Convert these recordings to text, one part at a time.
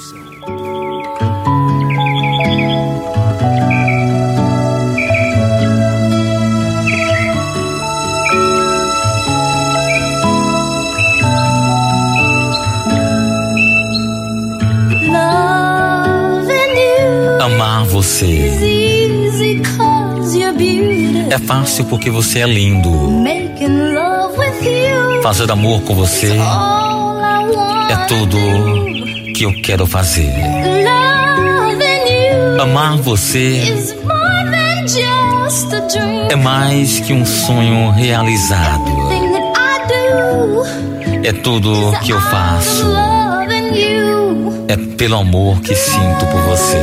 Amar você é fácil porque você é lindo. Fazer amor com você é tudo que eu quero fazer. Amar você é mais que um sonho realizado. É tudo que eu faço. É pelo amor que sinto por você.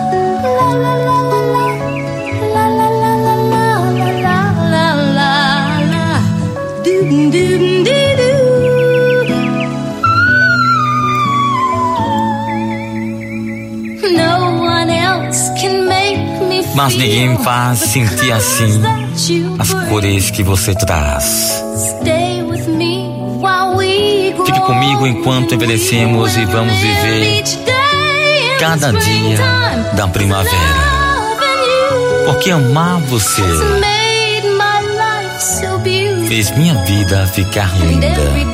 Mas ninguém me faz sentir assim as cores que você traz. Fique comigo enquanto envelhecemos e vamos viver cada dia da primavera. Porque amar você fez minha vida ficar linda.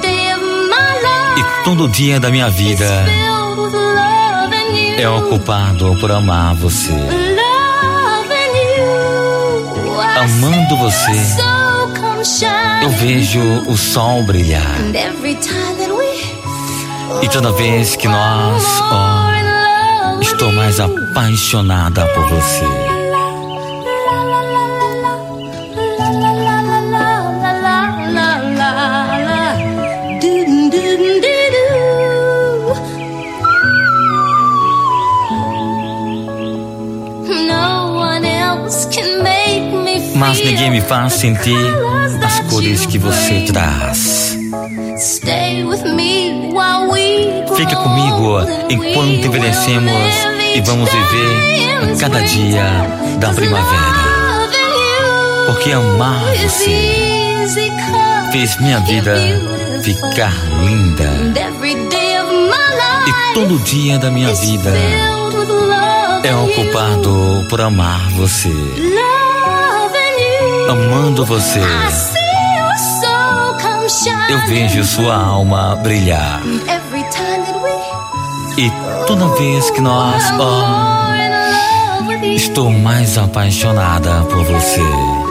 E todo dia da minha vida é ocupado por amar você. Amando você, eu vejo o sol brilhar. E toda vez que nós, estou mais apaixonada por você. Mas ninguém me faz sentir as cores que você traz. Fica comigo enquanto envelhecemos e vamos viver cada dia da primavera. Porque amar você fez minha vida ficar linda. E todo dia da minha vida é ocupado por amar você. Amando você, eu vejo sua alma brilhar. E toda vez que nós, estou mais apaixonada por você.